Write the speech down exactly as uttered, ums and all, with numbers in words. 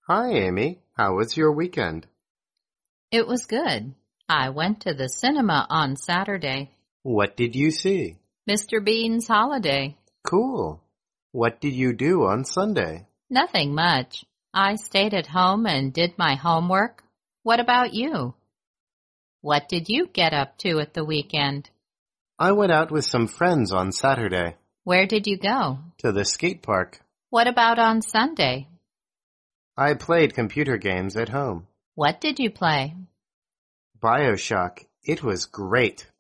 Hi, Amy. How was your weekend? It was good. I went to the cinema on Saturday. What did you see? Mister Bean's Holiday. Cool. What did you do on Sunday? Nothing much. I stayed at home and did my homework. What about you? What did you get up to at the weekend? I went out with some friends on Saturday. Where did you go? To the skate park. What about on Sunday? I played computer games at home. What did you play? BioShock. It was great.